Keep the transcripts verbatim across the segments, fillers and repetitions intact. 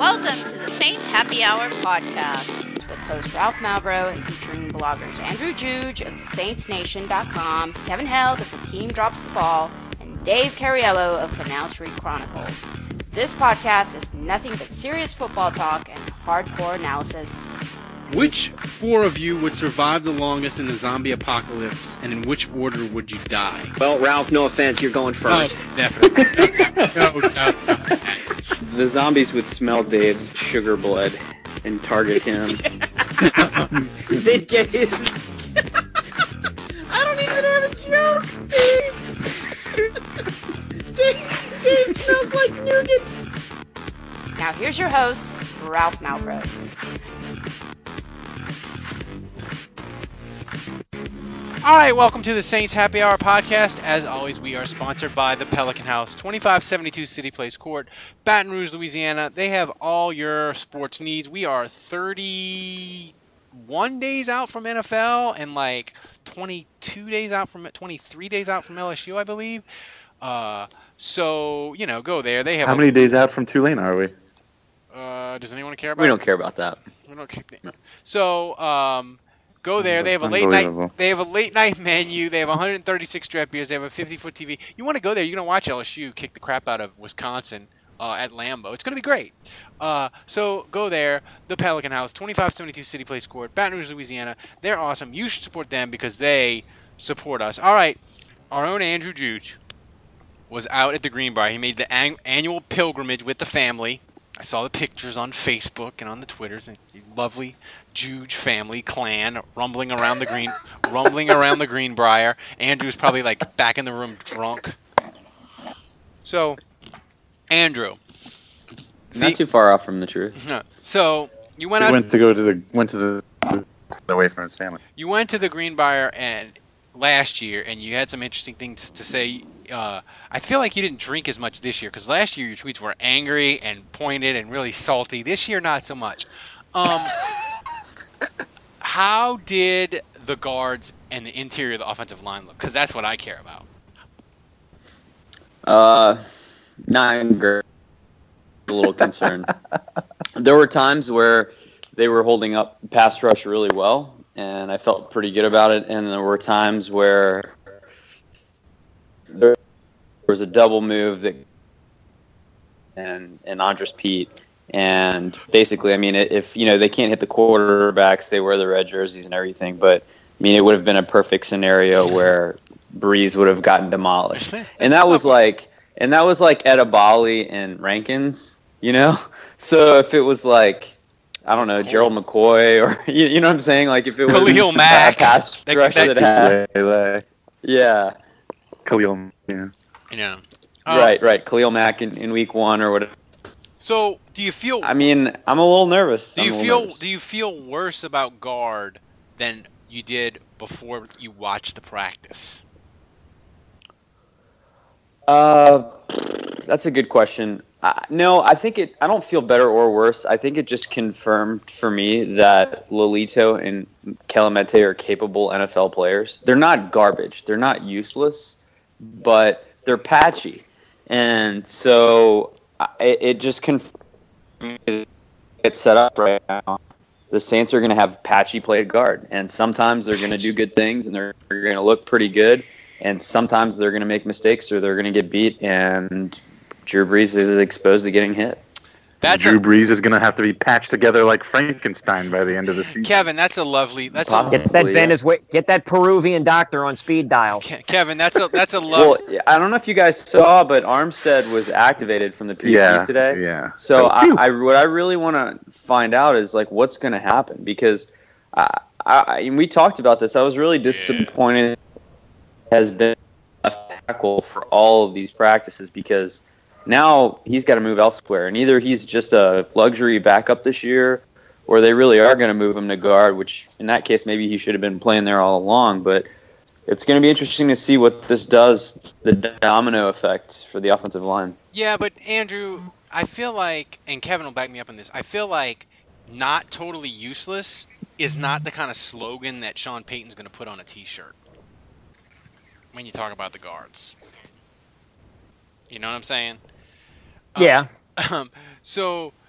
Welcome to the Saints Happy Hour podcast with host Ralph Malbrough and featuring bloggers Andrew Juge of Saints Nation dot com, Kevin Held of The Team Drops the Ball, and Dave Cariello of Canal Street Chronicles. This podcast is nothing but serious football talk and hardcore analysis. Which four of you would survive the longest in the zombie apocalypse, and in which order would you die? Well, Ralph, no offense, you're going first. Oh, definitely. no, no, no. The zombies would smell Dave's sugar blood and target him. They'd get his... I don't even have a joke, Dave. Dave, Dave smells like nougat. Now here's your host, Ralph Malbrough. All right, welcome to the Saints Happy Hour podcast. As always, we are sponsored by the Pelican House, twenty-five seventy-two City Place Court, Baton Rouge, Louisiana. They have all your sports needs. We are thirty-one days out from N F L and like twenty-two days out from twenty-three days out from L S U, I believe. Uh, so, you know, go there. They have How a, many days out from Tulane are we? Uh, does anyone care about We it? don't care about that. We don't care. So, um... Go there. They have a late night. They have a late night menu. They have one hundred thirty-six draft beers. They have a fifty foot T V. You want to go there? You're gonna watch L S U kick the crap out of Wisconsin uh, at Lambeau. It's gonna be great. Uh, so go there. The Pelican House, twenty-five seventy-two City Place Court, Baton Rouge, Louisiana. They're awesome. You should support them because they support us. All right. Our own Andrew Juge was out at the Greenbrier. He made the an- annual pilgrimage with the family. I saw the pictures on Facebook and on the Twitters. And lovely Juge family clan rumbling around the green, rumbling around the Greenbrier. Andrew's probably like back in the room drunk. So, Andrew, Not the, too far off from the truth. So you went He out. went to go to the went to the away from his family. You went to the Greenbrier and last year, and you had some interesting things to say. Uh, I feel like you didn't drink as much this year because last year your tweets were angry and pointed and really salty. This year, not so much. Um, how did the guards and the interior of the offensive line look? Because that's what I care about. Uh, not great. A little concerned. There were times where they were holding up pass rush really well, and I felt pretty good about it. And there were times where there was a double move that and and Andres Pete, and basically, I mean, if you know they can't hit the quarterbacks, they wear the red jerseys and everything. But I mean, it would have been a perfect scenario where Breeze would have gotten demolished, and that was like, and that was like Edabali and Rankins, you know. So if it was like, I don't know, Gerald McCoy or you, you know what I'm saying, like if it was Khalil Mack, a pass that, rusher that, that had, Lele, yeah. Khalil, yeah. Yeah. Um, Right, right. Khalil Mack in, in week one or whatever. So, do you feel? I mean, I'm a little nervous. Do you I'm a little feel? nervous. Do you feel worse about guard than you did before you watched the practice? Uh, that's a good question. Uh, no, I think it. I don't feel better or worse. I think it just confirmed for me that Lolito and Kelemete are capable N F L players. They're not garbage. They're not useless, but they're patchy, and so it, it just confirmed it's set up right now. The Saints are going to have patchy played guard, and sometimes they're going to do good things, and they're, they're going to look pretty good, and sometimes they're going to make mistakes or they're going to get beat, and Drew Brees is exposed to getting hit. That's Drew a, Brees is going to have to be patched together like Frankenstein by the end of the season. Kevin. That's a lovely. That's a Get that Probably, yeah. Venezuela, get that Peruvian doctor on speed dial. Ke- Kevin. That's a that's a Well, love. I don't know if you guys saw, but Armstead was activated from the P P Yeah, today. yeah. So, I, phew. I, what I really want to find out is like what's going to happen because I, I, and we talked about this. I was really disappointed. Has been left tackle for all of these practices because now he's got to move elsewhere, and either he's just a luxury backup this year, or they really are going to move him to guard. Which in that case, maybe he should have been playing there all along, but. It's going to be interesting to see what this does, the domino effect for the offensive line. Yeah, but Andrew, I feel like, and Kevin will back me up on this. I feel like not totally useless is not the kind of slogan that Sean Payton's going to put on a T-shirt when you talk about the guards. You know what I'm saying? Yeah. Um, so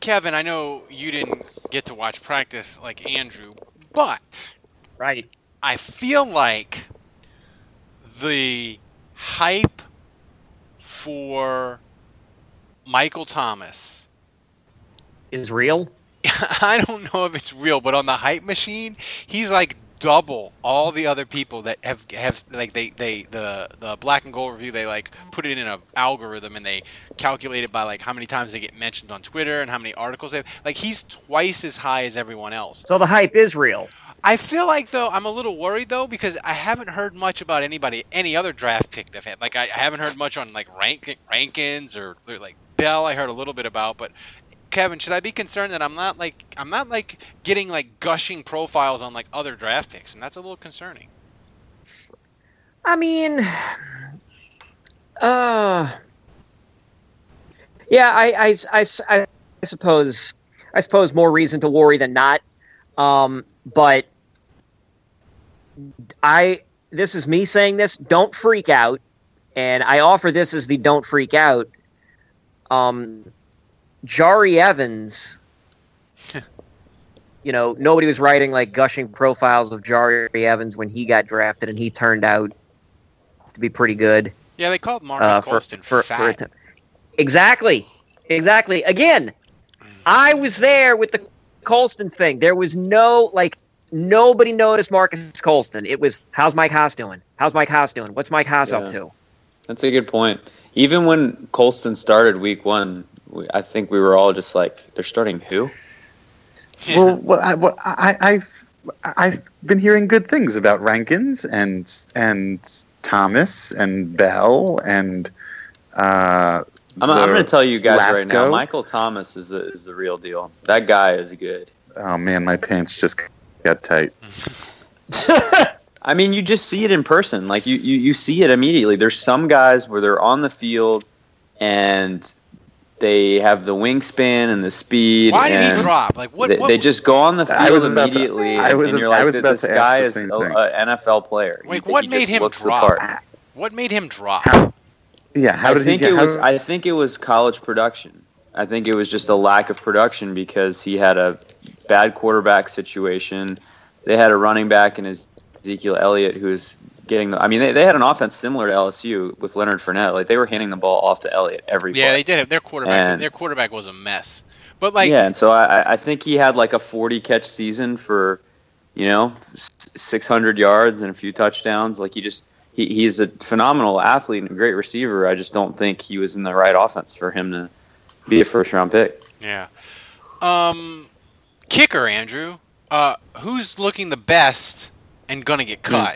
Kevin, I know you didn't get to watch practice like Andrew, but Right. I feel like the hype for Michael Thomas Is real? I don't know if it's real, but on the hype machine, he's like double all the other people that have have like they, they the the Black and Gold Review, they like put it in an algorithm and they calculate it by like how many times they get mentioned on Twitter and how many articles they have. Like he's twice as high as everyone else. So the hype is real. I feel like though I'm a little worried though because I haven't heard much about anybody any other draft pick they've had. Like I, I haven't heard much on like rank Rankins or, or like Bell. I heard a little bit about, but Kevin, should I be concerned that I'm not like I'm not like getting like gushing profiles on like other draft picks, and that's a little concerning. I mean, uh, yeah, I, I, I, I suppose I suppose more reason to worry than not. Um, but I this is me saying this. Don't freak out, and I offer this as the don't freak out. Um. Jari Evans, you know, nobody was writing like gushing profiles of Jari Evans when he got drafted, and he turned out to be pretty good. Yeah, they called Marcus uh, for, Colston for, fat. for a t- exactly, exactly. Again, I was there with the Colston thing. There was no like nobody noticed Marcus Colston. It was how's Mike Haas doing? How's Mike Haas doing? What's Mike Haas Yeah. up to? That's a good point. Even when Colston started week one, we, I think we were all just like, they're starting who? Yeah. Well, well, I, well I, I've I've been hearing good things about Rankins and and Thomas and Bell and. Uh, I'm, I'm going to tell you guys right now, Lasco. Michael Thomas is the, is the real deal. That guy is good. Oh man, my pants just got tight. I mean, you just see it in person. Like you, you, you see it immediately. There's some guys where they're on the field and they have the wingspan and the speed. Why did and he drop? Like what? They, what they just go on the field I was about to- immediately, I was and you're ab- I like, was about this to ask guy the is same an thing. N F L player. Like, He- what he made just him looks the drop? part. What made him drop? How, yeah, how I did think he get? it how- was. I think it was college production. I think it was just a lack of production because he had a bad quarterback situation. They had a running back in Ezekiel Elliott who was getting. The, I mean, they, they had an offense similar to L S U with Leonard Fournette. Like they were handing the ball off to Elliott every. Yeah, play. they did it. Their quarterback. And- their quarterback was a mess. But like, yeah, and so I, I think he had like a forty catch season for, you know, six hundred yards and a few touchdowns. Like he just. He, he's a phenomenal athlete and a great receiver. I just don't think he was in the right offense for him to be a first round pick. yeah. Um, kicker Andrew. Uh, who's looking the best and gonna get cut?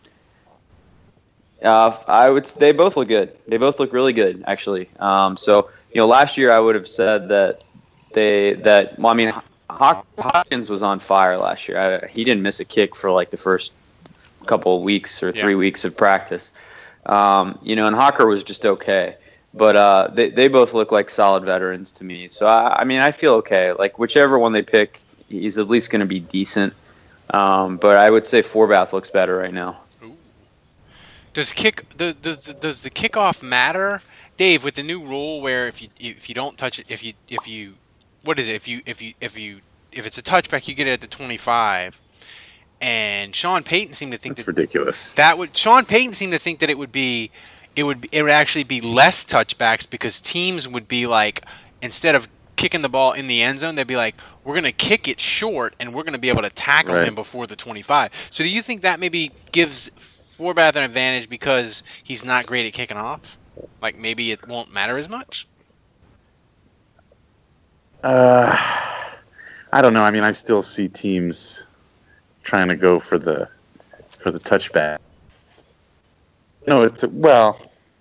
Uh, I would. They both look good. They both look really good, actually. Um, so you know, last year I would have said that they that. Well, I mean, Hop- Hopkins was on fire last year. I, he didn't miss a kick for like the first couple of weeks or three Yeah. weeks of practice. Um, you know, and Hawker was just okay. But uh, they they both look like solid veterans to me. So I, I mean, I feel okay. Like whichever one they pick, he's at least going to be decent. Um, but I would say Forbath looks better right now. Does kick does, does does the kickoff matter, Dave? With the new rule where if you if you don't touch it, if you if you what is it if you if you if you if it's a touchback, you get it at the twenty-five. And Sean Payton seemed to think That's that ridiculous. that would Sean Payton seemed to think that it would be it would it would actually be less touchbacks because teams would be like, instead of kicking the ball in the end zone, they'd be like, we're going to kick it short and we're going to be able to tackle Right. him before the twenty-five. So do you think that maybe gives Forbath an advantage because he's not great at kicking off? Like maybe it won't matter as much? Uh, I don't know. I mean, I still see teams trying to go for the for the touchback. No, it's well.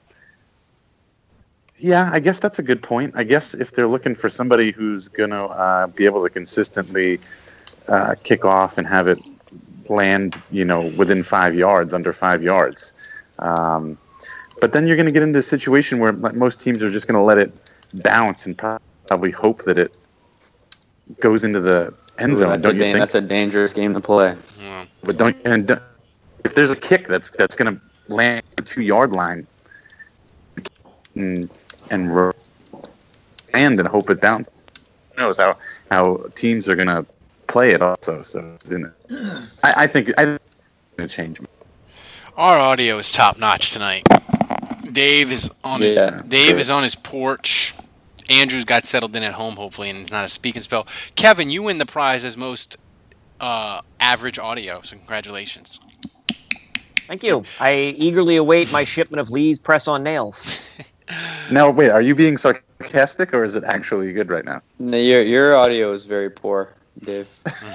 Yeah, I guess that's a good point. I guess if they're looking for somebody who's going to uh, be able to consistently uh, kick off and have it land, you know, within five yards, under five yards. Um, but then you're going to get into a situation where most teams are just going to let it bounce and probably hope that it goes into the end Ooh, zone. that's, Don't a you dan- think? that's a dangerous game to play. Yeah. But don't and don't- if there's a kick that's that's going to land the two yard line and and ro- land and hope it bounces. knows how how teams are gonna play it also. So you know, I, I think I think it's gonna change. Our audio is top notch tonight. Dave is on his Yeah, Dave sure. is on his porch. Andrew's got settled in at home, hopefully, and it's not a speak and spell. Kevin, you win the prize as most uh, average audio, so congratulations. Thank you. I eagerly await my shipment of Lee's press-on nails. Now, wait, are you being sarcastic or is it actually good right now? No, your your audio is very poor, Dave.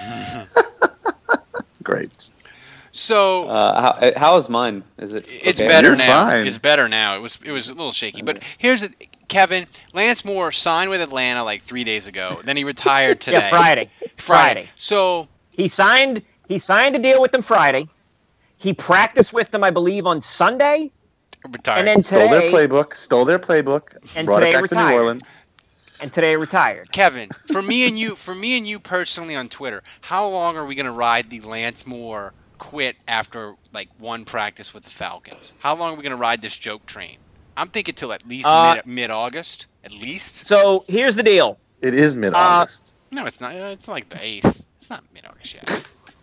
Great. So Uh, how, how is mine? Is it? it's okay? better You're now. fine. It's better now. It was it was a little shaky, but here's the Kevin Lance Moore signed with Atlanta like three days ago. Then he retired today. Yeah, Friday. Friday. So He signed. He signed a deal with them Friday. He practiced with them, I believe, on Sunday, retired. and then Stole their today, playbook. Stole their playbook. And brought today it back retired. to New Orleans. and today retired. Kevin, for me and you, for me and you personally on Twitter, how long are we gonna ride the Lance Moore quit after like one practice with the Falcons? How long are we gonna ride this joke train? I'm thinking till at least Uh, mid mid August, at least. So here's the deal. It is mid-August. No, it's not. Uh, it's like the eighth. It's not mid August yet.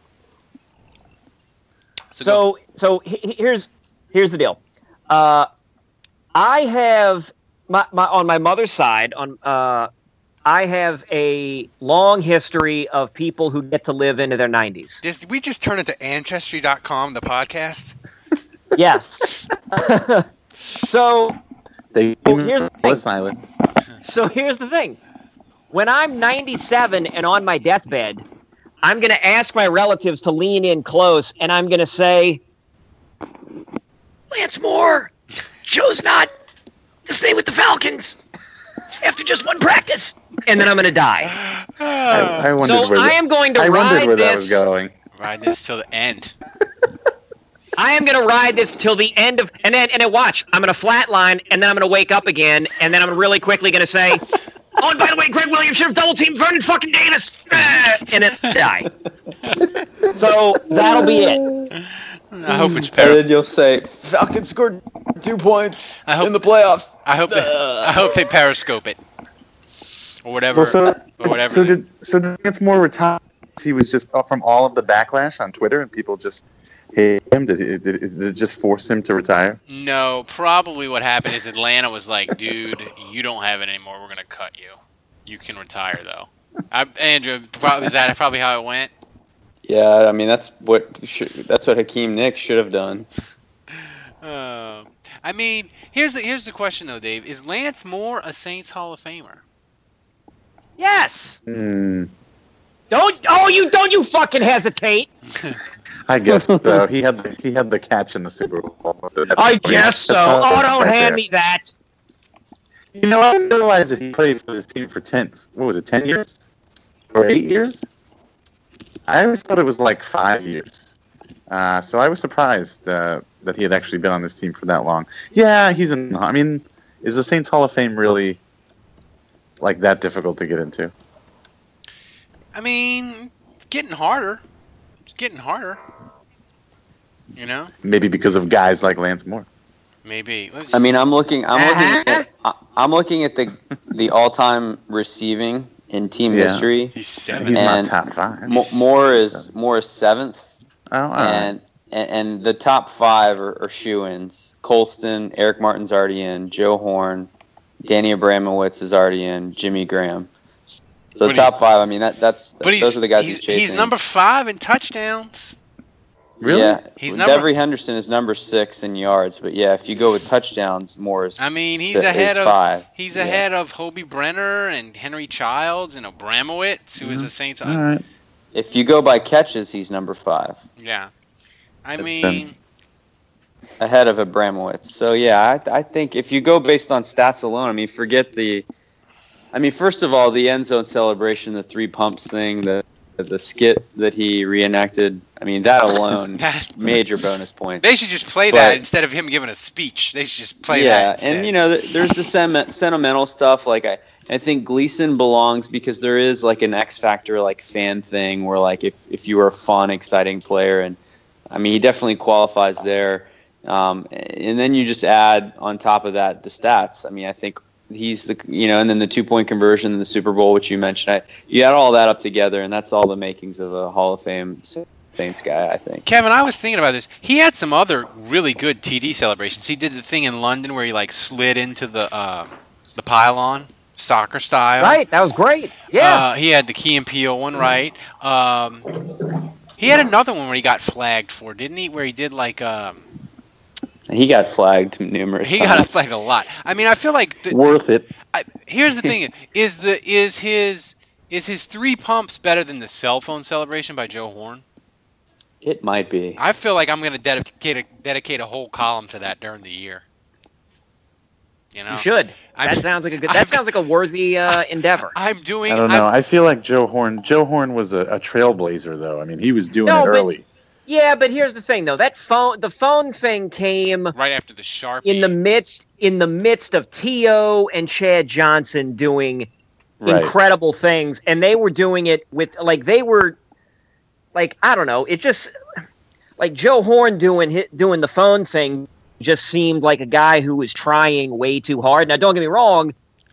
So, go- So so he- he- here's here's the deal. Uh, I have my, my on my mother's side on uh, I have a long history of people who get to live into their nineties. Did we just turn into Ancestry dot com, the podcast? Yes. so They Oh, here's the thing. was silent. so here's the thing. When I'm ninety-seven and on my deathbed, I'm going to ask my relatives to lean in close, and I'm going to say, Lance Moore chose not to stay with the Falcons after just one practice. And then I'm going to die. I, I wondered So where I the- am going to I wondered ride where that was this. going. Ride this till the end. I am going to ride this till the end of, and then and then watch. I'm going to flatline, and then I'm going to wake up again, and then I'm really quickly going to say, oh, and by the way, Greg Williams should have double teamed Vernon fucking Davis, Ah, and then die. So that'll be it. I hope it's And par- then you'll say Falcons scored two points I hope- in the playoffs. I hope they, I hope they periscope it or whatever. Well, so, or whatever. so did so did Lance Moore retire? He was just uh, from all of the backlash on Twitter, and people just hate him. Did it, did, it, did it just force him to retire? No, probably what happened is Atlanta was like, dude, you don't have it anymore. We're going to cut you. You can retire, though. I, Andrew, probably, is that probably how it went? Yeah, I mean that's what should, that's what Hakeem Nicks should have done. Uh, I mean, here's the, here's the question, though, Dave. Is Lance Moore a Saints Hall of Famer? Yes. Hmm. Don't, oh, you don't you fucking hesitate. I guess so. He had the, he had the catch in the Super Bowl. I guess so. Oh, don't hand me that. You know, I didn't realize that he played for this team for ten. What was it, ten years or eight years? I always thought it was like five years. Uh, so I was surprised uh, that he had actually been on this team for that long. Yeah, he's in. I mean, is the Saints Hall of Fame really like that difficult to get into? I mean, it's getting harder. It's getting harder. You know? Maybe because of guys like Lance Moore. Maybe. Let's, I mean, I'm looking. I'm Uh-huh. looking at. I- I'm looking at the the all-time receiving in team Yeah. history. he's seven. He's And not top five. Mo- Moore is Moore is seventh, Oh, all right. and, and and the top five are, are shoe-ins. Colston, Eric Martin's already in. Joe Horn, Danny Abramowitz is already in. Jimmy Graham. So the But he- top five. I mean, that that's But he's, those are the guys he's, he's chasing. he's number five in touchdowns. Really? Yeah, He's number- Devery Henderson is number six in yards, but yeah, if you go with touchdowns, Moore is. I mean, he's si- is ahead of five. he's Yeah. ahead of Hobie Brenner and Henry Childs and Abramowitz, who is the Saints. All right. If you go by catches, he's number five, Yeah, I Then- mean, ahead of Abramowitz. So yeah, I, I think if you go based on stats alone, I mean, forget the. I mean, first of all, the end zone celebration, the three pumps thing, the the skit that he reenacted. I mean, that alone, that, major bonus point. they should just play But- that instead of him giving a speech. They should just play that yeah, instead. and you know, th- there's the sem- sentimental stuff. Like I, I think Gleason belongs because there is like an X factor, like fan thing, where like if if you were a fun, exciting player, and I mean, he definitely qualifies there. Um, and then you just add on top of that the stats. I mean, I think he's the you know, and then the two point conversion in the Super Bowl, which you mentioned. I, you add all that up together, and that's all the makings of a Hall of Fame Saints guy, I think. Kevin, I was thinking about this. He had some other really good T D celebrations. He did the thing in London where he like slid into the uh, the pylon, soccer style. Right, that was great. Yeah. Uh, he had the Key and Peele one, right? Um, he had another one where he got flagged for, didn't he? Where he did like. Um, He got flagged numerous He times. got flagged a lot. I mean, I feel like the, Worth it. I, here's the thing: is the is his is his three pumps better than the cell phone celebration by Joe Horn? It might be. I feel like I'm going to dedicate a, dedicate a whole column to that during the year. You know, You should. I've- That sounds like a good. That I've- sounds like a worthy uh, endeavor. I'm doing. I don't I'm- know. I feel like Joe Horn. Joe Horn was a, a trailblazer, though. I mean, he was doing No, it but- early. Yeah, but here's the thing, though. That phone, the phone thing came right after the Sharpie. in the midst in the midst of T O and Chad Johnson doing Right. incredible things, and they were doing it with like they were like I don't know. It just like Joe Horn doing hit, doing the phone thing just seemed like a guy who was trying way too hard. Now, don't get me wrong.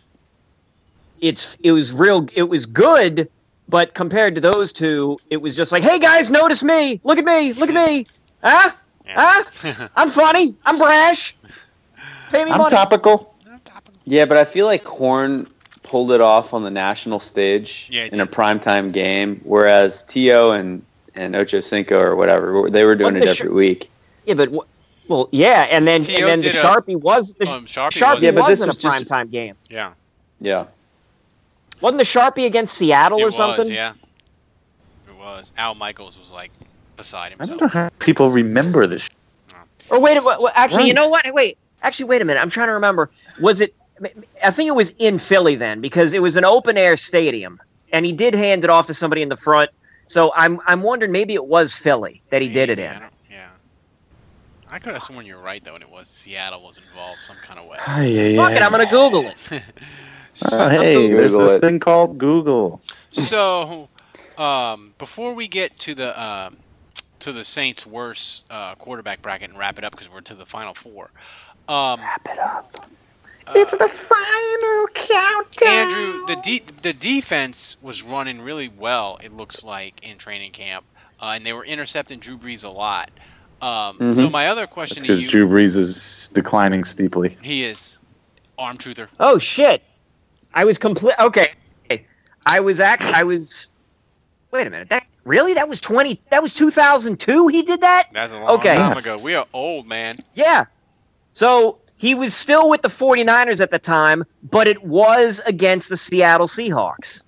It's it was real. It was good. But compared to those two, it was just like, hey, guys, notice me. Look at me. Look at me. Huh? Yeah. Huh? I'm funny. I'm brash. Pay me I'm money. topical. Yeah, but I feel like Horn pulled it off on the national stage Yeah, he in a did. primetime game, whereas T O and, and Ocho Cinco or whatever, they were doing Wasn't it the every sh- week. Yeah, but, wh- well, yeah, and then T O and then the did a- Sharpie was the Um, Sharpie Sharpie, was- Yeah, but this wasn't was a just- primetime game. Yeah, Yeah. Wasn't the Sharpie against Seattle it or was. something? Yeah, it was. Al Michaels was like beside I himself. don't know how people remember this. Or wait, wait, wait, actually, you Right. know what? Wait, actually, wait a minute. I'm trying to remember. Was it? I think it was in Philly then, because it was an open air stadium, and he did hand it off to somebody in the front. So I'm I'm wondering maybe it was Philly that he did it Maybe, I in. don't- Yeah, I could have sworn you're right though, and it was Seattle was involved some kind of way. Ay, ay, Fuck it, ay. I'm gonna Google it. Oh, so, hey, there's Google this it. thing called Google. so um, before we get to the um, to the Saints' worst uh, quarterback bracket and wrap it up because we're to the final four. Um, Wrap it up. it's the final countdown. Andrew, the de- the defense was running really well. It looks like in training camp, uh, and they were intercepting Drew Brees a lot. Um, Mhm. So my other That's question to because you, Drew Brees is declining steeply. he is arm truther. Oh shit! I was complete. Okay, I was act. I was. Wait a minute. That really? That was twenty. That was two thousand two. He did that. That's a long Okay. time Yes. ago. We are old, man. Yeah. So he was still with the 49ers at the time, but it was against the Seattle Seahawks.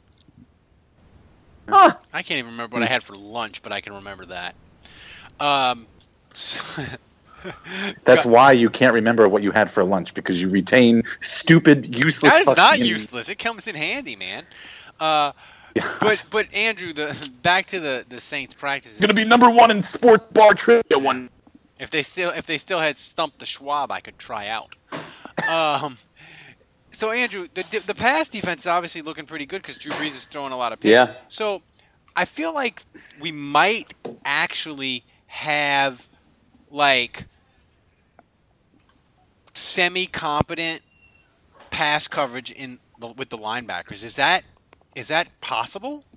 Huh. I can't even remember what I had for lunch, but I can remember that. Um, so- That's why you can't remember what you had for lunch, because you retain stupid, useless. that is not fucking- useless. It comes in handy, man. Uh, Yeah. but but Andrew, the back to the, the Saints practices. gonna be number one in sports bar trivia one. If they still if they still had stumped the Schwab, I could try out. Um, so Andrew, the the pass defense is obviously looking pretty good because Drew Brees is throwing a lot of picks. Yeah. So I feel like we might actually have like semi-competent pass coverage in the, with the linebackers. Is that is that possible?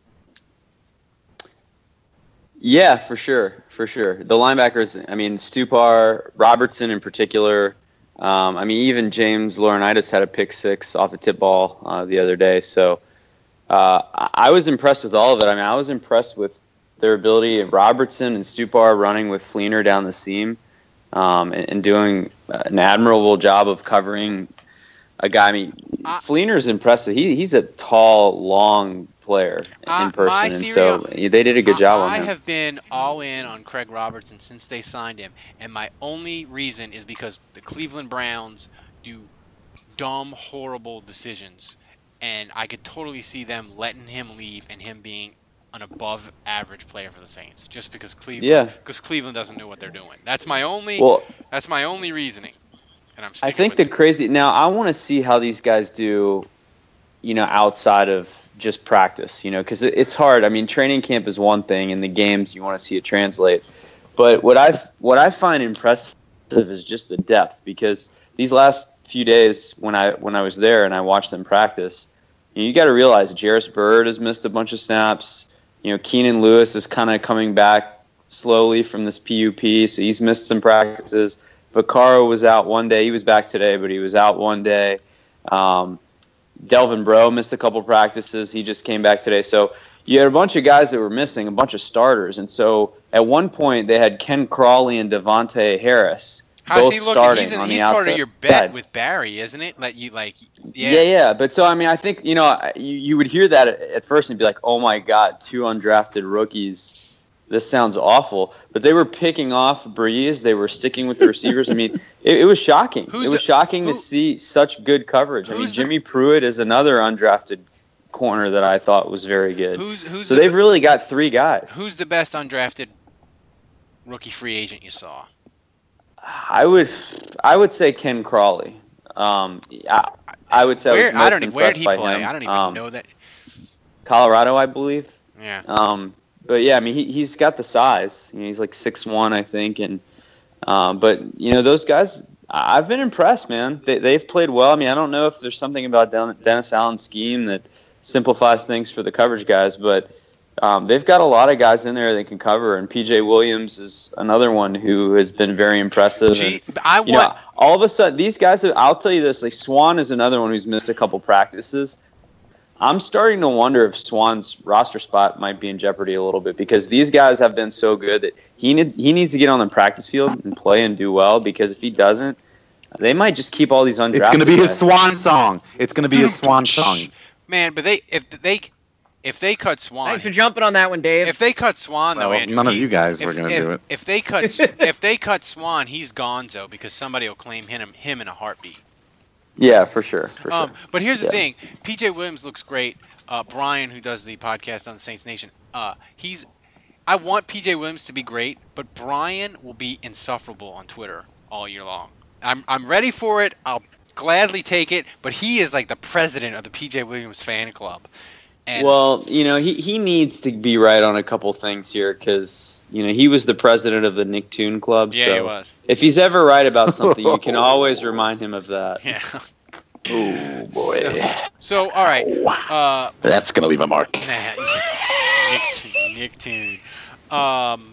Yeah, for sure, for sure. The linebackers, I mean, Stupar, Robertson in particular. Um, I mean, even James Laurinaitis had a pick six off a tip ball uh, the other day. So uh, I I was impressed with all of it. I mean, I was impressed with their ability. Robertson and Stupar running with Fleener down the seam um, and, and doing an admirable job of covering a guy. I mean, I- Fleener's impressive. He he's a tall, long player Uh, in person, my and theory so on- they did a good job I, on I him. have been all in on Craig Robertson since they signed him, and my only reason is because the Cleveland Browns do dumb, horrible decisions, and I could totally see them letting him leave and him being an above-average player for the Saints, just because Cleveland, Yeah. because Cleveland doesn't know what they're doing. That's my only. Well, that's my only reasoning, and I'm. I Sticking think with the it. crazy now. I want to see how these guys do, you know, outside of just practice. You know, because it, it's hard. I mean, training camp is one thing, and the games you want to see it translate. But what I what I find impressive is just the depth, because these last few days when I when I was there and I watched them practice, you, you got to realize Jarris Bird has missed a bunch of snaps. You know, Keenan Lewis is kind of coming back slowly from this P U P, so he's missed some practices. Vaccaro was out one day. He was back today, but he was out one day. Um, Delvin Breaux missed a couple practices. He just came back today. So you had a bunch of guys that were missing, a bunch of starters. And so at one point they had Ken Crawley and Devontae Harris. How's both he looking? starting He's, in, on he's the part outside. of your bet Yeah. with Barry, isn't it? Let you like, yeah, yeah, yeah. But so I mean, I think you know, you, you would hear that at, at first and be like, "Oh my God, two undrafted rookies. This sounds awful." But they were picking off Breeze. They were sticking with the receivers. I mean, it, it was shocking. Who's it was the- shocking who- to see such good coverage. I mean, who's the- Jimmy Pruitt is another undrafted corner that I thought was very good. Who's who's so the, they've really got three guys. who's the best undrafted rookie free agent you saw? I would, I would say Ken Crawley. Um, I, I would say I was Where most I don't even where did impressed he by play? him. I don't even Um, know that. Colorado, I believe. Yeah. Um, but yeah, I mean, he he's got the size. You know, he's like six one, I think, and um, but you know, those guys, I've been impressed, man. They they've played well. I mean, I don't know if there's something about Den- Dennis Allen's scheme that simplifies things for the coverage guys, but um, they've got a lot of guys in there that can cover. And P J Williams is another one who has been very impressive. Gee, and, I you want. know, all of a sudden, these guys. Have, I'll tell you this: like Swan is another one who's missed a couple practices. I'm starting to wonder if Swan's roster spot might be in jeopardy a little bit because these guys have been so good that he need, he needs to get on the practice field and play and do well, because if he doesn't, they might just keep all these undrafted It's going to be his guys. swan song. It's going to be his swan song. Man, but they if they if they cut Swan, Thanks for jumping on that one, Dave. if they cut Swan though, Well, Andrew, none of he- you guys if, were going to if- do it. If they cut if they cut Swan, he's gonzo because somebody will claim him him in a heartbeat. Yeah, for sure. For Um, sure. but here's the Yeah. thing: P J Williams looks great. Uh, Brian, who does the podcast on the Saints Nation, uh, he's. I want P J Williams to be great, but Brian will be insufferable on Twitter all year long. I'm I'm ready for it. I'll gladly take it, but he is like the president of the P J Williams fan club. And Well, you know, he, he needs to be right on a couple things here because, you know, he was the president of the Nicktoon Club. yeah, so he was. if he's ever right about something, you can always remind him of that. Yeah. Oh, boy. So, so all right. Uh, That's going to leave a mark. Nah, Nicktoon, Nicktoon. Um,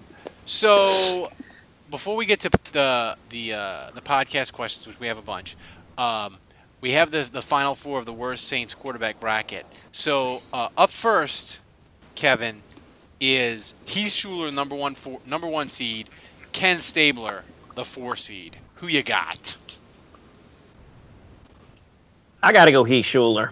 so before we get to the the uh, the podcast questions, which we have a bunch, um, we have the the final four of the worst Saints quarterback bracket. So uh, up first, Kevin, is Heath Schuler, number one four, number one seed, Ken Stabler, the four seed. Who you got? I got to go Heath Schuler.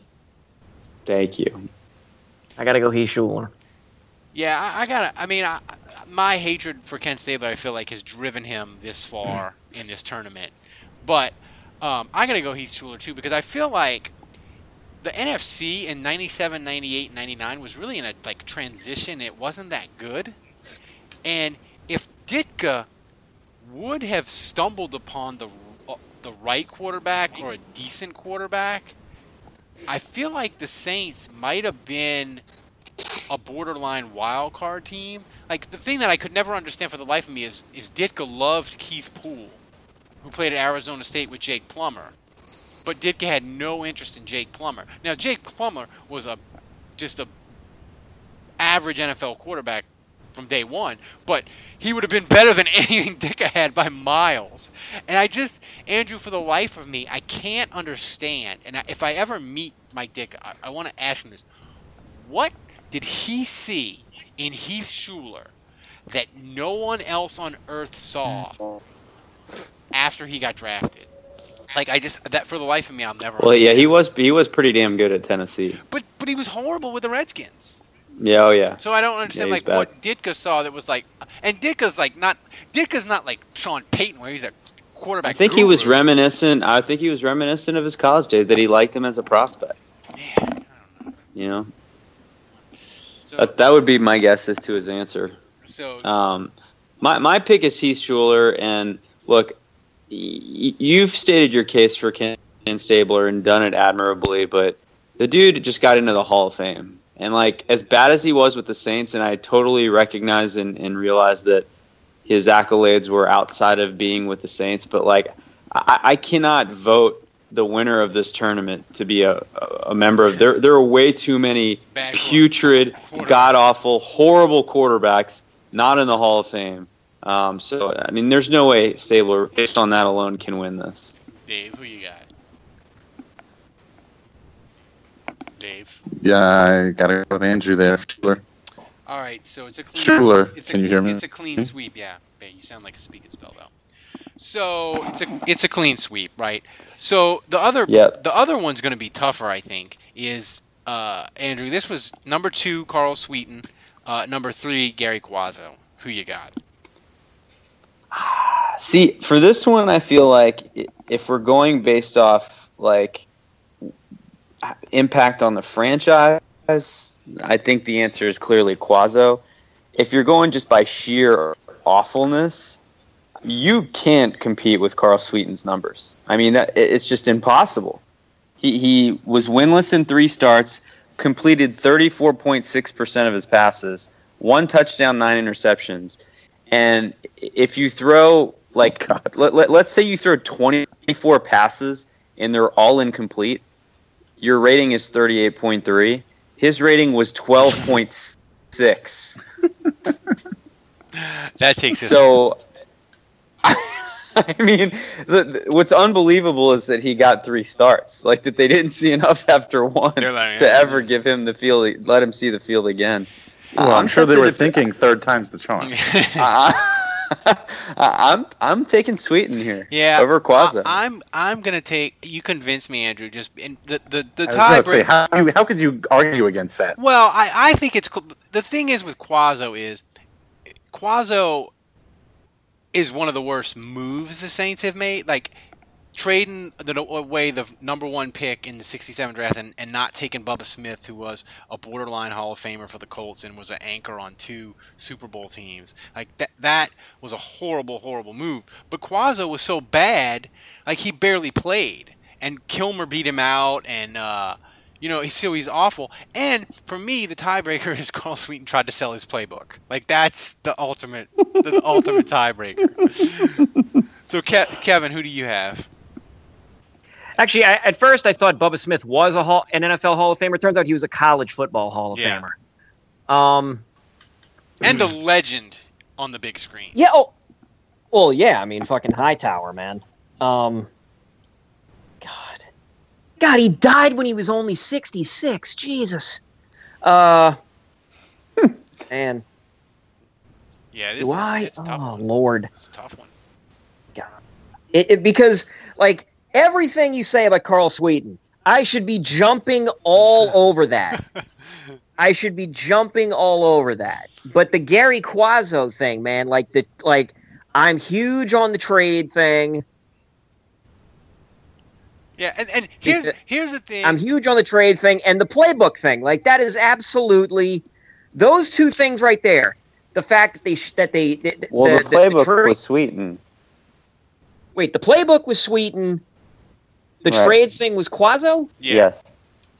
Thank you. I got to go Heath Schuler. Yeah, I, I gotta. I mean, I, my hatred for Ken Stabler, I feel like, has driven him this far in this tournament. But um, I gotta go Heath Schuler too because I feel like the N F C in ninety-seven, ninety-eight, ninety-nine was really in a like transition. It wasn't that good, and if Ditka would have stumbled upon the uh, the right quarterback or a decent quarterback, I feel like the Saints might have been a borderline wild card team. Like, the thing that I could never understand for the life of me is is Ditka loved Keith Poole, who played at Arizona State with Jake Plummer, but Ditka had no interest in Jake Plummer. Now, Jake Plummer was a just a average N F L quarterback from day one, but he would have been better than anything Ditka had by miles. And I just, Andrew, for the life of me, I can't understand. And I, if I ever meet Mike Ditka, I, I want to ask him this: what did he see in Heath Schuler that no one else on earth saw after he got drafted? Like, I just, that for the life of me, I'll never Well, yeah, understand. he was he was pretty damn good at Tennessee. But but he was horrible with the Redskins. Yeah, oh yeah. So I don't understand Yeah, he's like what Ditka saw that was like, and Ditka's like not Ditka's not like Sean Payton where he's a quarterback. I think he was guru. reminiscent. I think he was reminiscent of his college days that he liked him as a prospect. Man, I don't know. You know, So that that would be my guess as to his answer. so Um, my my pick is Heath Schuler, and look, y- you've stated your case for Ken Stabler and done it admirably, but the dude just got into the Hall of Fame, and like as bad as he was with the Saints, and I totally recognize and, and realize that his accolades were outside of being with the Saints, but like I, I cannot vote the winner of this tournament to be a, a member of. There, there are way too many Bad putrid, god awful, horrible quarterbacks not in the Hall of Fame. Um, so I mean, there's no way Stabler, based on that alone, can win this. Dave, who you got? Dave. Yeah, I gotta go with Andrew there. Schuler. All right, so it's a clean. Schuler. It's a, Can you hear me? It's a clean sweep. Yeah, yeah, you sound like a speak and spell though. So it's a it's a clean sweep, right? So the other Yep. the other one's going to be tougher, I think. Is uh, Andrew? This was number two, Carl Sweeten. Uh, number three, Gary Quazzo. Who you got? See, for this one, I feel like i- if we're going based off like impact on the franchise, I think the answer is clearly Quazzo. If you're going just by sheer awfulness, you can't compete with Carl Sweeten's numbers. I mean, that, it- it's just impossible. He he was winless in three starts, completed thirty-four point six percent of his passes, one touchdown, nine interceptions. And if you throw, like, let, let, let's say you throw twenty-four passes and they're all incomplete, your rating is thirty-eight point three. His rating was twelve point six. That takes us. So, I mean, the, the, what's unbelievable is that he got three starts. Like, that they didn't see enough after one They're letting to him- ever give him the field, let him see the field again. Well, Uh, I'm sure they tempted were to- thinking third time's the charm. Uh, I'm I'm taking Sweeten here. Yeah, over Quazzo. I, I'm I'm gonna take. You convinced me, Andrew. Just in the the the I was gonna say, tiebreaker. how, how could you argue against that? Well, I, I think it's cl- the thing is with Quazzo is Quazzo is one of the worst moves the Saints have made. Like trading the away the number one pick in the sixty-seven draft and, and not taking Bubba Smith, who was a borderline Hall of Famer for the Colts and was an anchor on two Super Bowl teams. Like that that was a horrible, horrible move. But Quazzo was so bad, like he barely played. And Kilmer beat him out, and uh, you know, he's so he's awful. And for me, the tiebreaker is Carl Sweeten tried to sell his playbook. Like that's the ultimate, the ultimate tiebreaker. So, Ke- Kevin, who do you have? Actually, I, at first I thought Bubba Smith was a hall, an N F L Hall of Famer. Turns out he was a college football Hall of Yeah. Famer. Um, And a legend on the big screen. yeah. Oh, well, yeah. I mean, fucking Hightower, man. Um, God, God, he died when he was only sixty-six. Jesus. Uh, man, Yeah, this do is I? it's a tough Oh, one. Lord. It's a tough one. It, it, because, like, everything you say about Carl Sweeten, I should be jumping all over that. I should be jumping all over that. But the Gary Quazzo thing, man, like the like, I'm huge on the trade thing. Yeah, and, and here's Because- here's the thing. I'm huge on the trade thing and the playbook thing. Like that is absolutely those two things right there. The fact that they sh- that they the, well, the, the playbook tra- was Sweeten. wait, the playbook was Sweeten. The Right. trade thing was Quazzo. yeah, Yes.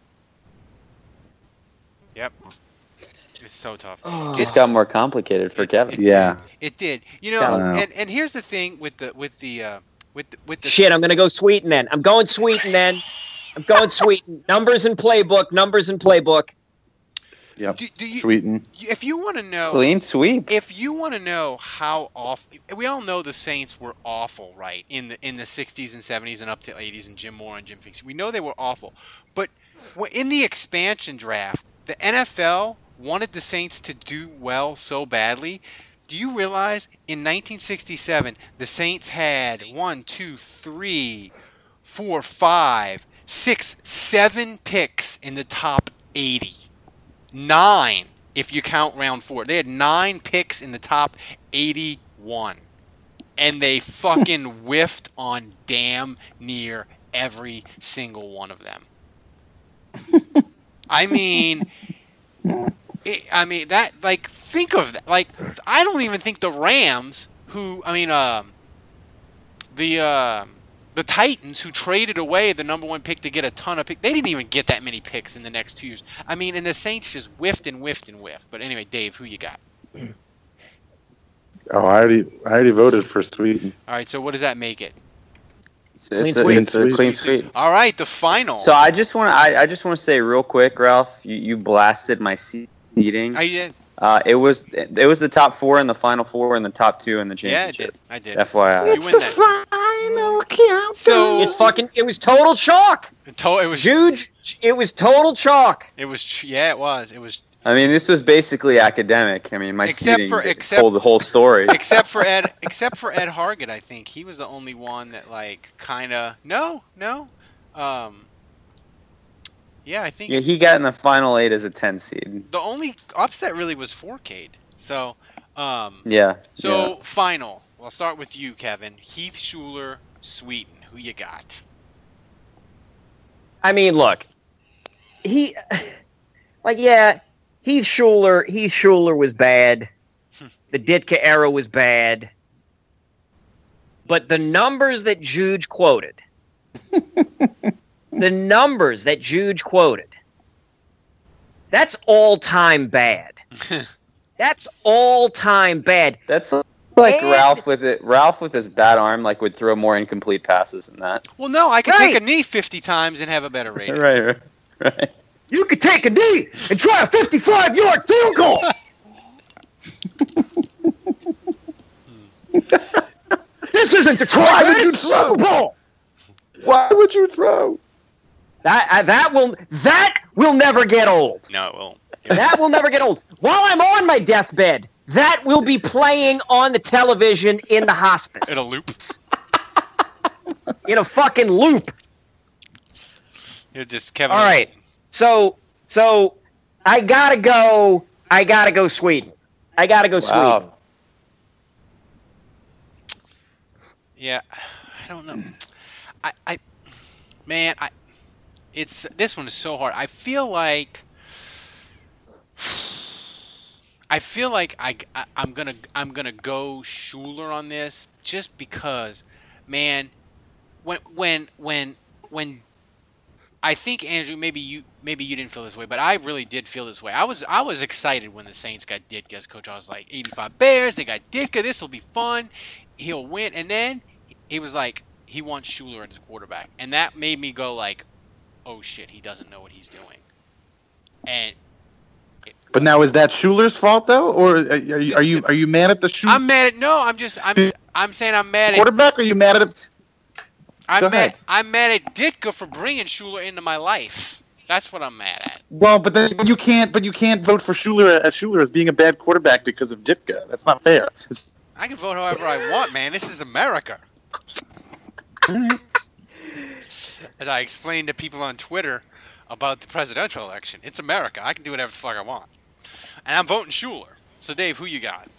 Yep. It's so tough. Oh. Just got more complicated for It- Kevin. it Yeah. did. It did. You know, Wow. and, and here's the thing with the with the uh, with the, with the Shit, I'm gonna go Sweeten then. I'm going Sweeten then. I'm going Sweeten. Numbers and playbook. Numbers and playbook. Yep. Do, do you, Sweeten. if you want to know, Clean sweep. if you want to know how awful, we all know the Saints were awful, right? In the in the sixties and seventies and up to eighties, and Jim Moore and Jim Finks. We know they were awful, but wh- in the expansion draft, the N F L wanted the Saints to do well so badly. Do you realize in nineteen sixty-seven the Saints had one, two, three, four, five, six, seven picks in the top eighty. Nine, if you count round four. They had nine picks in the top eighty-one. And they fucking whiffed on damn near every single one of them. I mean, it, I mean, that, like, think of that. Like, I don't even think the Rams, who, I mean, um, the, uh, the Titans, who traded away the number one pick to get a ton of picks, they didn't even get that many picks in the next two years. I mean, and the Saints just whiffed and whiffed and whiffed. But anyway, Dave, who you got? Oh, I already, I already voted for Sweeten. All right, so what does that make it? It's, Clean it's, a, sweep. it's a clean sweep. All right, the final. So I just want to I, I just want to say real quick, Ralph, you, you blasted my seeding. I did. Uh, it was it was the top four in the final four and the top two in the Yeah, I championship. did. I did. F Y I. You win that. Final countdown. So It's fucking. It was total chalk. to- it was. Juge. It was total chalk. It was. tr- Yeah, it was. It was. I mean, this was basically academic. I mean, my Except seeding for- except- told the whole story. Except for Ed. Except for Ed Hargett, I think he was the only one that like kind of. No, no. Um. Yeah, I think Yeah, he got in the final eight as a ten seed. the only upset really was Fourcade. So, um. Yeah. So yeah. final. Well, I'll start with you, Kevin. Heath Schuler, Sweeten. Who you got? I mean, look. He, like, yeah. Heath Schuler. Heath Schuler was bad. The Ditka era was bad. But the numbers that Juge quoted. The numbers that Juge quoted. That's all-time bad. That's all-time bad. That's like And- Ralph with it. Ralph with his bad arm, like would throw more incomplete passes than that. Well, no, I could Right. take a knee fifty times and have a better rating. Right, right, right. You could take a knee and try a fifty-five-yard field goal. This isn't the Why would you Super throw? Bowl. Why would you throw? That uh, that will that will never get old. No, it won't. That will never get old. While I'm on my deathbed, that will be playing on the television in the hospice. It'll loop. In a fucking loop. It'll just Kevin. All right. So so I gotta go. I gotta go Sweden. I gotta go Sweden. Wow. Yeah, I don't know. I, I, man, I, it's this one is so hard. I feel like, I feel like I, I I'm gonna I'm gonna go Schuler on this just because, man, when when when when. I think Andrew, maybe you maybe you didn't feel this way, but I really did feel this way. I was I was excited when the Saints got Ditka as coach. I was like, eighty-five Bears, they got Ditka, this will be fun. He'll win. And then he was like, he wants Schuler as quarterback. And that made me go like, oh shit, he doesn't know what he's doing. And But now, is that Schuler's fault though, or are you are you, are you mad at the Schuler I'm mad at no, I'm just I'm I'm saying I'm mad at quarterback? Or are you mad at him? I'm Go mad ahead. I'm mad at Ditka for bringing Schuler into my life. That's what I'm mad at. Well, but then you can't. But you can't vote for Schuler as Schuler as being a bad quarterback because of Ditka. That's not fair. It's, I can vote however I want, man. This is America. As I explained to people on Twitter about the presidential election, it's America. I can do whatever the fuck I want. And I'm voting Schuler. So, Dave, who you got?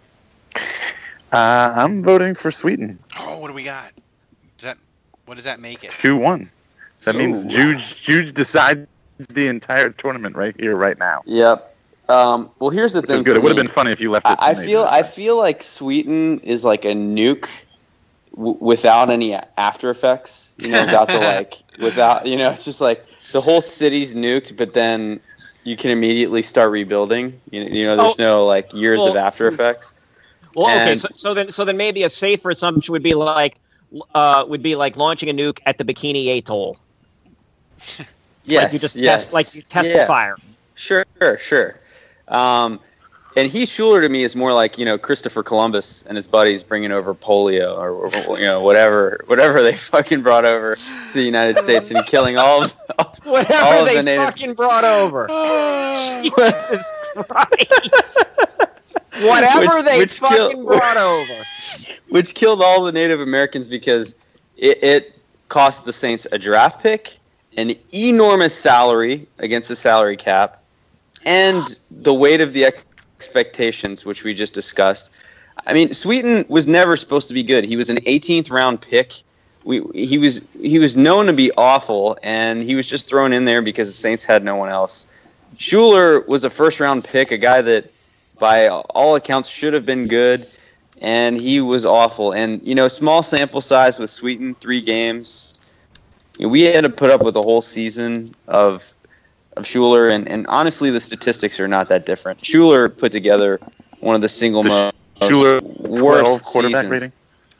uh, I'm voting for Sweden. Oh, what do we got? Does that what does that make it? Two one. That means Ooh. Juge Juge decides the entire tournament right here, right now. Yep. Um, well, here's the Which thing. is good. for It would have me. been funny if you left it. To I, I me, feel but I it's- feel like Sweden is like a nuke w- without any after effects. You know, without the like, without you know, it's just like the whole city's nuked, but then you can immediately start rebuilding. You, you know, there's Oh, no like years well, of after effects. Well, okay, And- so, so then so then maybe a safer assumption would be like uh, would be like launching a nuke at the Bikini Atoll. Yes, like you just yes, test like you test yeah. the fire. Sure, sure. Um, and Heath Schuler to me is more like, you know, Christopher Columbus and his buddies bringing over polio or, or you know whatever whatever they fucking brought over to the United States and killing all of, all Whatever of they the native. fucking brought over. Jesus Christ. Whatever Which- they which fucking kill- brought over. which killed all the Native Americans because it, it cost the Saints a draft pick, an enormous salary against the salary cap, and the weight of the expectations, which we just discussed. I mean, Sweden was never supposed to be good. He was an eighteenth round pick. We, he was he was known to be awful, and he was just thrown in there because the Saints had no one else. Schuler was a first round pick, a guy that by all accounts should have been good, and he was awful. And, you know, small sample size with Sweden, three games. You know, we had to put up with a whole season of of Schuler, and, and honestly, the statistics are not that different. Schuler put together one of the single The most Schuler worst twelve quarterback seasons. rating.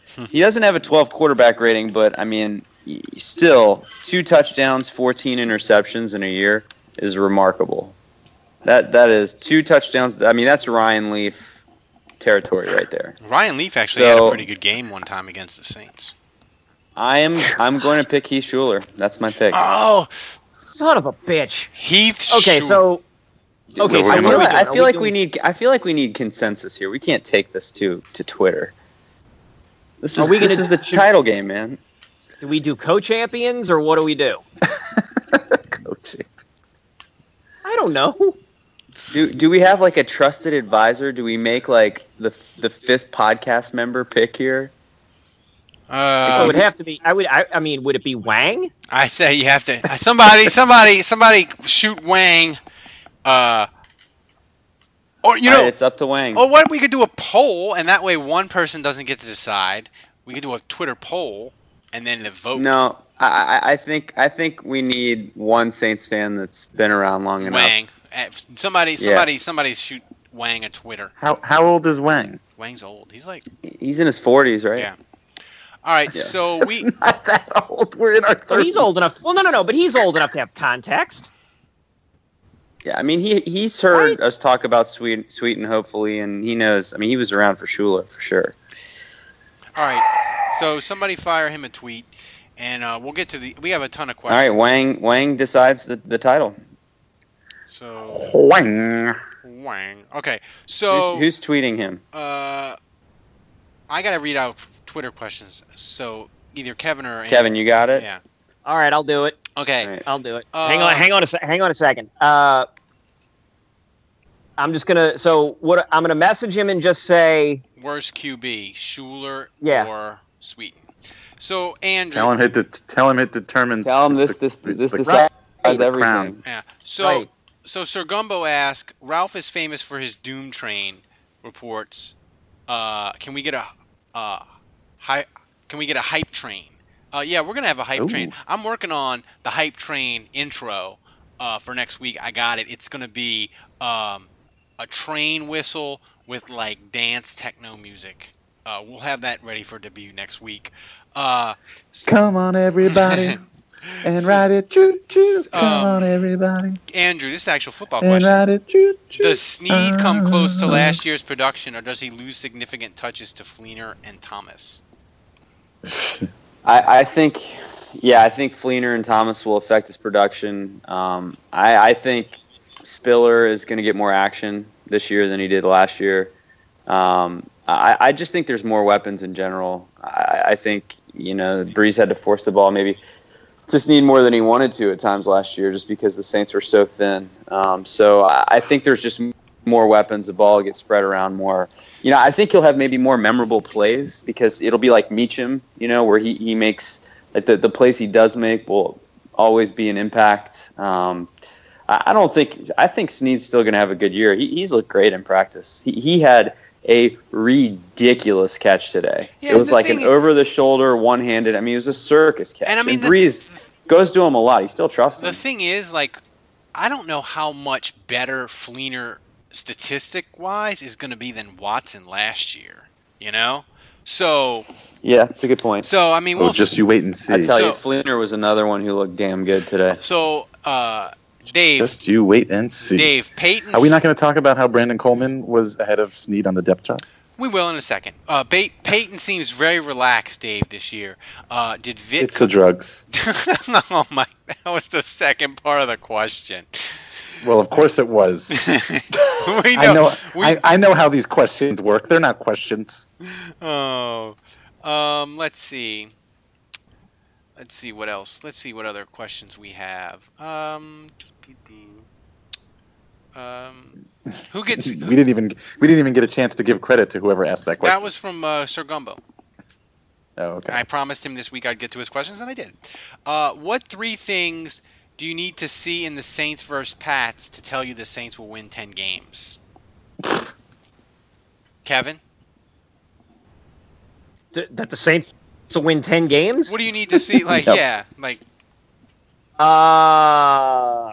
He doesn't have a twelve quarterback rating, but I mean, still two touchdowns, fourteen interceptions in a year is remarkable. That that is two touchdowns. I mean, that's Ryan Leaf territory right there. Ryan Leaf actually So- had a pretty good game one time against the Saints. I am I'm going to pick Heath Schuler. That's my pick. Oh, Son of a bitch. Heath. Okay, Schuler. so okay, so I I what feel, are we like, doing? I Are feel we like doing- we need I feel like we need consensus here. We can't take this to to Twitter. This is Are we this gonna- is the title game, man. do we do co-champions or what do we do? Coaching. I don't know. Do do we have like a trusted advisor? Do we make like the the fifth podcast member pick here? So Uh, it would have to be. I would. I, I mean, would it be Wang? I say you have to. Somebody, somebody, somebody shoot Wang. Uh, or you All know, right, it's up to Wang. or what we could do a poll, and that way one person doesn't get to decide. We could do a Twitter poll, and then the vote. No, I, I I think I think we need one Saints fan that's been around long enough. Wang. Uh, Somebody, somebody, somebody shoot Wang a Twitter. How how old is Wang? Wang's old. He's like, He's in his forties, right? yeah. All right, Yeah. so we. Not that old. We're in our But thirties. he's old enough. Well, no, no, no. But he's old enough to have context. Yeah, I mean he he's heard Right. us talk about Sweet Sweeten hopefully, and he knows. I mean he was around for Schuler for sure. All right, so somebody fire him a tweet, and uh, we'll get to the. We have a ton of All right, questions. Wang Wang decides the, the title. So Wang. Wang. Okay, so who's, who's tweeting him? uh, I gotta read out Twitter questions. So either Kevin or Kevin, you got it. Yeah. All right, I'll do it. Okay. All right. I'll do it. Uh, hang on. Hang on a. Se- hang on a second. Uh, I'm just gonna. So what? I'm gonna message him and just say. Worst Q B, Schuler Yeah. or Sweeten. So Andrew. Tell him it. Det- tell him it determines. Tell him this the- this the- this the- decides the everything. crown. Yeah. So Right. so Sir Gumbo asked, Ralph is famous for his Doom Train reports. Uh, can we get a uh, hy- Can we get a hype train? Uh, yeah, we're gonna have a hype Ooh. train. I'm working on the hype train intro uh, for next week. I got it. It's gonna be um, a train whistle with like dance techno music. Uh, we'll have that ready for debut next week. Uh, Come on, everybody, and So- ride it, choo choo. Come um, on, everybody, Andrew, this is an actual football and question. ride it, choo choo. Does Snead come close to Uh, last year's production, or does he lose significant touches to Fleener and Thomas? I, I think, yeah, I think Fleener and Thomas will affect his production. Um, I, I think Spiller is going to get more action this year than he did last year. Um, I, I just think there's more weapons in general. I, I think, you know, Breeze had to force the ball maybe just need more than he wanted to at times last year just because the Saints were so thin. Um, so I, I think there's just more weapons. The ball gets spread around more. You know, I think he'll have maybe more memorable plays because it'll be like Meacham, you know, where he, he makes like the, the plays he does make will always be an impact. Um, I, I don't think I think Snead's still going to have a good year. He, he's looked great in practice. He, he had a ridiculous catch today. Yeah, it was the like an thing- over the shoulder, one handed. I mean, it was a circus catch. And I mean, the- Breeze goes to him a lot. He still trusts The him. thing is, like, I don't know how much better Fleener statistic-wise is going to be than Watson last year. You know, so Yeah, it's a good point. so I mean, Oh, we'll just you wait and see. I tell you, So- Fleener was another one who looked damn good today. so uh, Dave, Just you wait and see. Dave Peyton. Are we not going to talk about how Brandon Coleman was ahead of Snead on the depth chart? We will in a second. Uh, Pey- Peyton seems very relaxed, Dave, this year. Uh, did Vic? It's the drugs. Oh my! That was the second part of the question. Well, of course it was. we know. I know. we- I, I know how these questions work. They're not questions. Oh, um, let's see. Let's see what else. Let's see what other questions we have. Um, um, who gets? we didn't even we didn't even get a chance to give credit to whoever asked that question. That was from uh, Sir Gumbo. oh, okay. I promised him this week I'd get to his questions, and I did. Uh, what three things do you need to see in the Saints versus Pats to tell you the Saints will win ten games? Kevin, Th- that the Saints will win ten games. what do you need to see? Like, Yep. yeah, like Uh,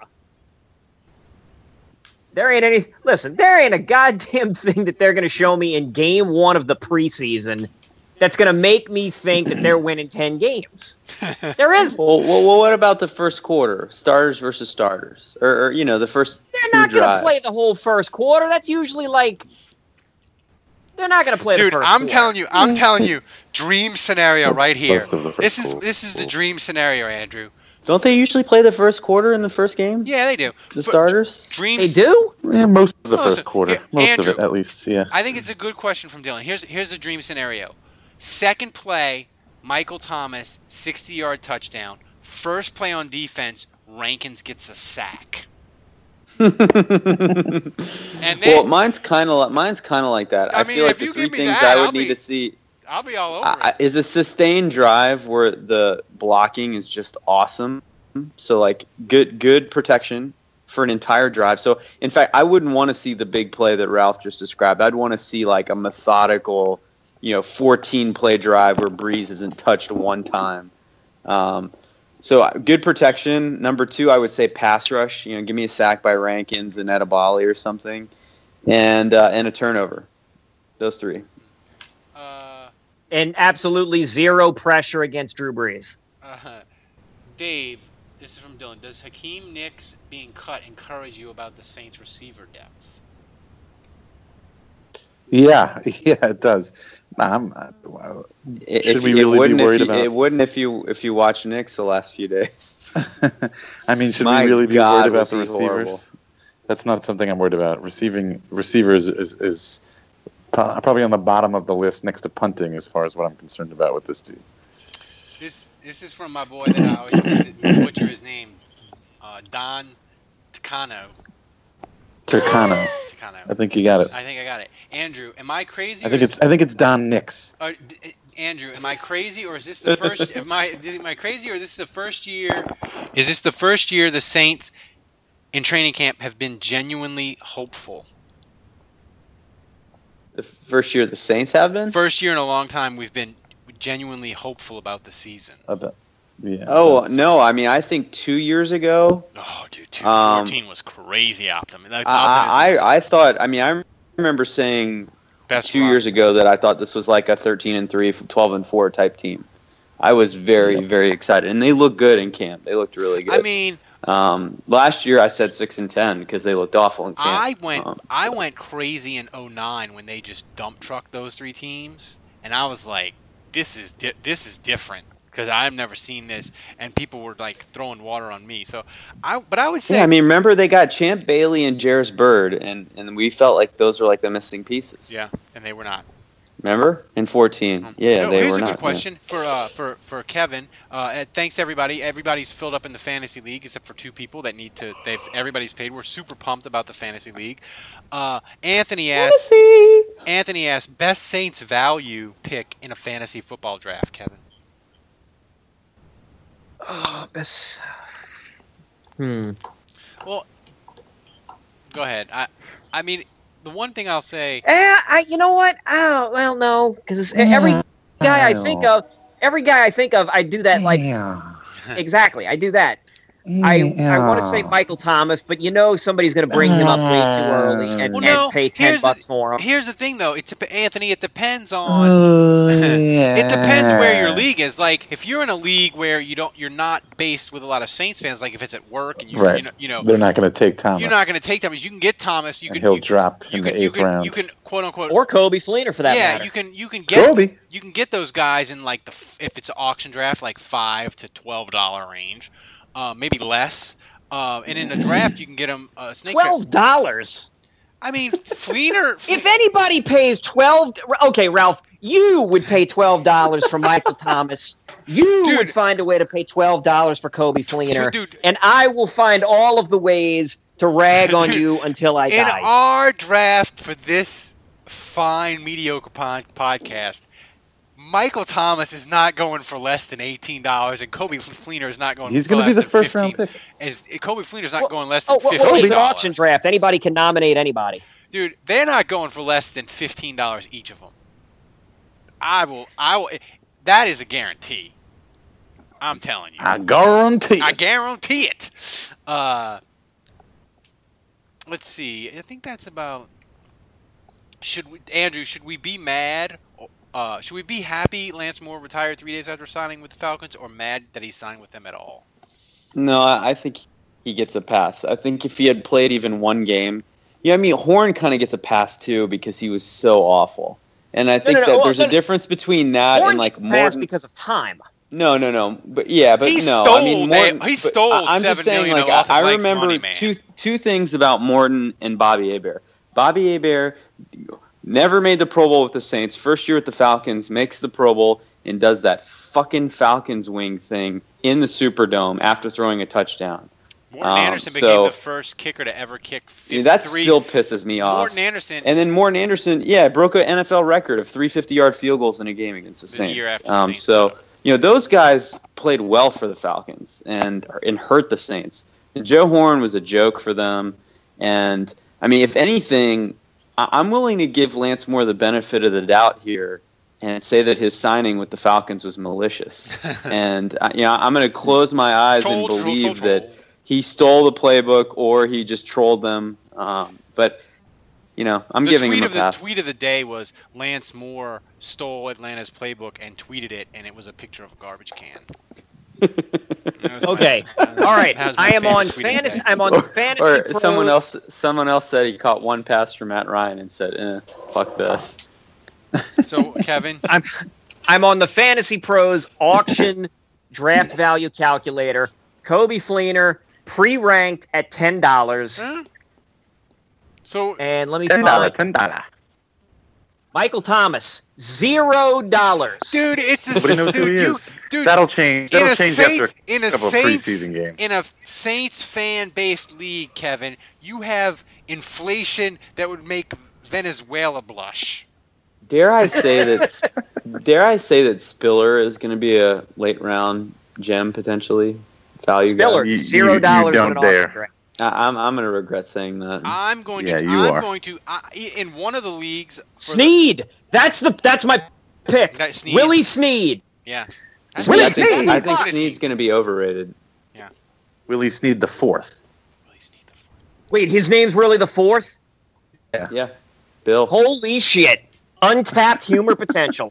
there ain't any. Listen, there ain't a goddamn thing that they're going to show me in game one of the preseason that's going to make me think that they're winning ten games. There is. Well, well, well, what about the first quarter? Starters versus starters. Or, or you know, the first They're not going to play the whole first quarter. That's usually like... They're not going to play Dude, the first I'm quarter. telling you, I'm telling you, dream scenario right here. Most of the first This is quarter. this is the dream scenario, Andrew. Don't they usually play the first quarter in the first game? Yeah, they do. The For- starters? Dreams. They do? Yeah, most of the No, first listen, quarter. yeah, Most Andrew. of it, at least. Yeah. I think it's a good question from Dylan. Here's here's a dream scenario. Second play, Michael Thomas, sixty-yard touchdown. First play on defense, Rankins gets a sack. And then, Well, mine's kind of like mine's kind of like that. I I, mean, feel like if the you three give me things that, I would I'll need be- to see I'll be all over I, it. is a sustained drive where the blocking is just awesome. So like good good protection for an entire drive. So in fact, I wouldn't want to see the big play that Ralph just described. I'd want to see like a methodical, you know, fourteen play drive where Breeze isn't touched one time. Um, so uh, good protection. Number two, I would say pass rush. You know, give me a sack by Rankins and Edibali or something, and uh, and a turnover. Those three. Uh, And absolutely zero pressure against Drew Brees. uh, Dave, this is from Dylan. Does Hakeem Nicks being cut encourage you about the Saints receiver depth? Yeah, yeah, it does. I'm, uh, wow. If Should we you- it really be wouldn't if worried you- about- It wouldn't if you if you watch Knicks the last few days. I mean, should My we really be God, worried about the was he receivers? horrible. That's not something I'm worried about. Receiving receivers is, is pro- probably on the bottom of the list next to punting as far as what I'm concerned about with this team. This this is from my boy that I always miss it, butcher his name, uh, Don Ticano. Turcano. Ticano. I think you got it. I think I got it. Andrew, am I crazy? I or think is- it's I think it's Don Nix. Uh, d- Andrew, am I crazy, or is this the first? Am I am I crazy, or this is the first year? Is this the first year the Saints in training camp have been genuinely hopeful? The first year the Saints have been. First year in a long time we've been genuinely hopeful about the season. About, yeah. Oh that's- no! I mean, I think two years ago, Oh, dude, two Um, fourteen was crazy optimism. Like, I, optimism I was I thought. I mean, I remember saying best two run. years ago that I thought this was like a thirteen and three, twelve and four type team. I was very very excited, and they looked good in camp. They looked really good. I mean, um, last year I said six and ten because they looked awful in camp. I went Um, I went crazy in oh nine when they just dump trucked those three teams, and I was like, this is di- this is different because I've never seen this, and people were like throwing water on me. So I but I would say Yeah, I mean, remember they got Champ Bailey and Jarris Bird, and, and we felt like those were like the missing pieces. yeah, and they were not. Remember in fourteen? Yeah, No, they here's were a not. good question for uh, for for Kevin. Uh, uh, thanks everybody. Everybody's filled up in the fantasy league except for two people that need to. They've everybody's paid. We're super pumped about the fantasy league. Uh, Anthony asked. Anthony asked best Saints value pick in a fantasy football draft. Kevin. Oh, best. Hmm. Well, go ahead. I I mean, the one thing I'll say. Eh, I, you know what? Oh, well, no, because every guy I think of, every guy I think of, I do that like exactly. I do that. I I want to say Michael Thomas, but you know somebody's going to bring him up way too early and, Well, and no, pay ten here's the- bucks for him. Here's the thing, though. It dep- Anthony, it depends on. It depends where your league is. Like, if you're in a league where you don't, you're not based with a lot of Saints fans. Like, if it's at work and you, Right. you know, you know, They're not going to take Thomas. you're not going to take Thomas. You can get Thomas. You And can. he'll you, drop you in can, the you eighth can, round. You can quote unquote. Or Kobe Fleener for that yeah, matter. you can. You can get. Kobe. You can get those guys in like the f- if it's an auction draft, like five to twelve dollar range, uh, maybe less. Uh, and in a draft, you can get them uh, snake. draft. Twelve dollars. I mean, Fleener. If anybody pays twelve, okay, Ralph, you would pay twelve dollars for Michael Thomas. You Dude. would find a way to pay twelve dollars for Kobe Fleener, Dude. and I will find all of the ways to rag on Dude. you until I In die. our draft for this fine mediocre pod- podcast, Michael Thomas is not going for less than eighteen dollars, and Kobe Fleener is not going. He's going gonna to be the first round fifteen. pick. Is Kobe Fleener's not Well, going less than oh, well, fifteen well, dollars. it's an auction draft. Anybody can nominate anybody. Dude, they're not going for less than fifteen dollars each of them. I will. I will. That is a guarantee. I'm telling you. I guarantee. I guarantee it. Uh, let's see. I think that's about. Should we, Andrew? Should we be mad Uh, should we be happy Lance Moore retired three days after signing with the Falcons, or mad that he signed with them at all? No, I I think he gets a pass. I think if he had played even one game, yeah, I mean Horn kind of gets a pass too because he was so awful, and I think no, no, that well, there's no, a difference between that Horn and like gets a pass Morton. because of time. No, no, no, but yeah, but He no, stole- I mean Morton. they- he but stole I- I'm seven just saying, million like off of I, I Blake's remember money, man. two two things about Morton and Bobby Hebert. Bobby Hebert never made the Pro Bowl with the Saints. First year with the Falcons, makes the Pro Bowl and does that fucking Falcons wing thing in the Superdome after throwing a touchdown. Morton Um, Anderson became so- the first kicker to ever kick fifty-three. Yeah, that still pisses me off. Morton Anderson. And then Morton Anderson, yeah, broke an N F L record of three fifty-yard field goals in a game against the The Saints. year after the um, Saints so, put up. you know, those guys played well for the Falcons and and hurt the Saints. And Joe Horn was a joke for them. And, I mean, if anything, I- I'm willing to give Lance Moore the benefit of the doubt here and say that his signing with the Falcons was malicious. and, uh, you know, I'm going to close my eyes Troll, and troll, believe troll, that troll. he stole the playbook or he just trolled them. Um, but, you know, I'm the giving tweet him a of the pass. tweet of the day was Lance Moore stole Atlanta's playbook and tweeted it, and it was a picture of a garbage can. That was my- Okay. that was- All right. that was my I am favorite on tweet of the fantasy. day. I'm on the fantasy. Or Pros. someone else, someone else said he caught one pass from Matt Ryan and said, "Eh, fuck this." So Kevin, I'm I'm on the Fantasy Pros auction draft value calculator. Kobe Fleener pre-ranked at ten dollars, huh? so and let me Ten dollar, find ten dollar. Michael Thomas zero dollars. dude, it's the Nobody knows dude, who he you, is. dude. That'll change. in That'll a change Saints, after in a a couple of Saints, preseason games. in a Saints fan-based league, Kevin, you have inflation that would make Venezuela blush. Dare I say that? dare I say that Spiller is going to be a late round gem potentially? Value guy? Spiller You- you- zero you dollars don't on an dare. auction draft. I, I'm I'm going to regret saying that. I'm going Yeah, to. you I'm are. going to. I, in one of the leagues. for Sneed. That's the that's my pick. That Sneed. Willie Sneed. The, yeah. See, Willie I think, Sneed. I think Willie Sneed's going to be overrated. Willie Sneed the fourth. Willie Sneed the fourth. Wait, his name's really the fourth? Yeah, Bill. Holy shit. Untapped humor potential.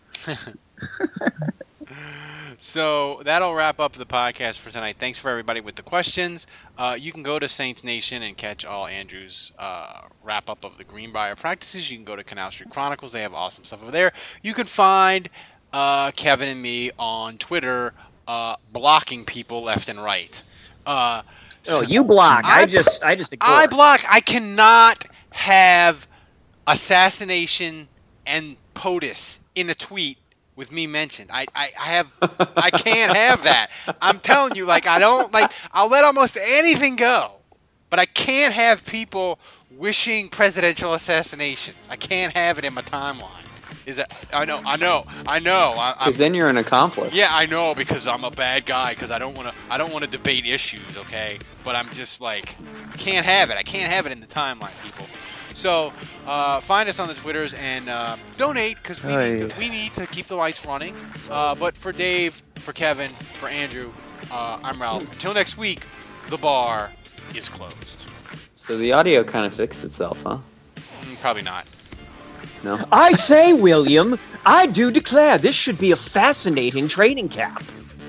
So that'll wrap up the podcast for tonight. Thanks for everybody with the questions. Uh, you can go to Saints Nation and catch all Andrew's uh, wrap up of the Greenbrier practices. You can go to Canal Street Chronicles. They have awesome stuff over there. You can find uh, Kevin and me on Twitter uh, blocking people left and right. Uh, Oh, you block. I, I- just I just ignore. I block. I cannot have assassination and POTUS in a tweet with me mentioned. I, I, I have I can't have that. I'm telling you, like I don't like I'll let almost anything go. But I can't have people wishing presidential assassinations. I can't have it in my timeline. Is that I know, I know, I know. I, I'm, Because then you're an accomplice. yeah, I know because I'm a bad guy because I don't want to I don't want to debate issues, okay? But I'm just like can't have it. I can't have it in the timeline, people. So uh, find us on the Twitters and uh, donate because we need to, we need to keep the lights running. Uh, but for Dave, for Kevin, for Andrew, uh, I'm Ralph. Until next week, the bar is closed. So the audio kind of fixed itself, huh? Mm, probably not. No. I say, William, I do declare this should be a fascinating training camp.